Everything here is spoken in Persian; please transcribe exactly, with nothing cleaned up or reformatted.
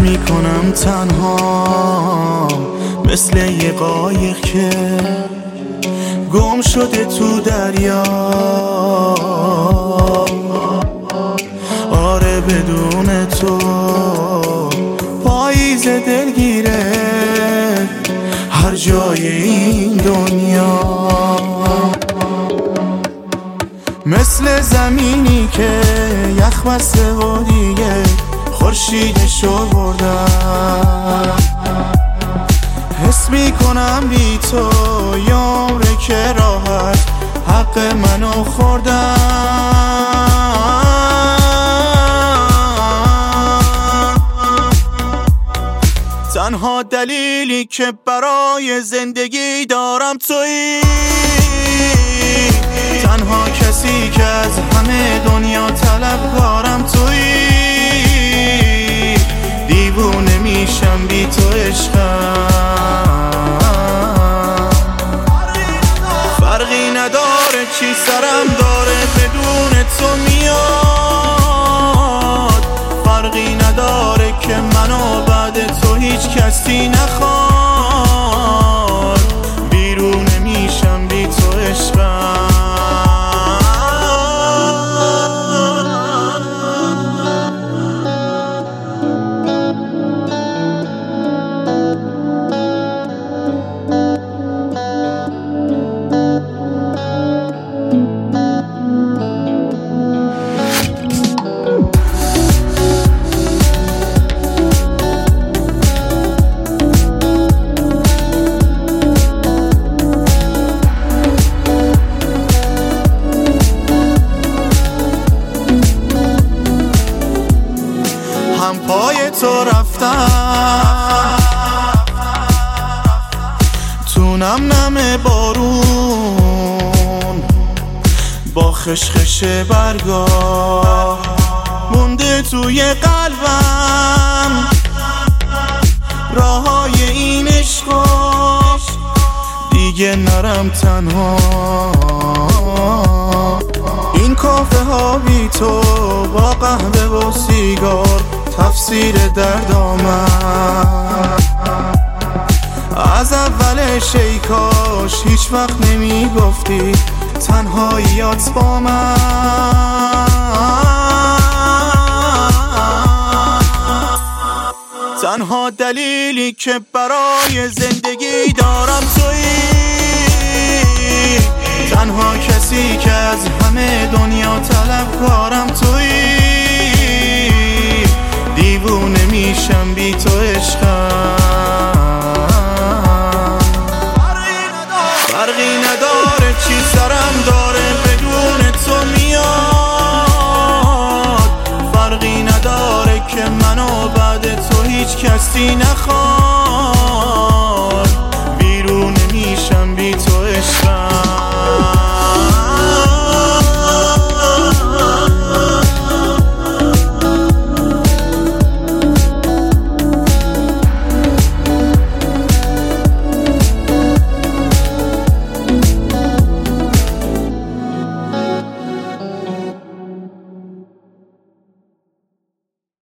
میکنم تنها مثل یه قایق که گم شده تو دریا. آره بدون تو پاییز دلگیره هر جای این دنیا، مثل زمینی که یخ بسته و دیگه خورشیدشو بردم. حس میکنم بی تو یه عمره که راحت حق منو خوردم. تنها دلیلی که برای زندگی دارم تویی، تنها کسی که از همه دنیا طلبکارم تویی. دیوونه میشم بی تو عشقم، فرقی نداره چی سرم داره بدون تو میاد. فرقی نداره که منو بعد تو هیچ کسی نخواد. بیرونه میشم بی تو عشقم. هم پای تو رفتم تو نم نم بارون، با خشخش برگا مونده توی قلبم. راههای این عشقا دیگه نرم تنها. این کافه ها بی تو با قهوه و سیگار تفسیر دردامم. از اولش ای کاش هیچ وقت نمی گفتی تنهاییات با من. تنها دلیلی که برای زندگی دارم تویی، تنها کسی که از همه دنیا طلبکارم تویی. دیوونه میشم بی تو عشقم، فرقی نداره چی سرم داره بدون تو میاد. فرقی نداره که منو بعد تو هیچ کسی نخواد.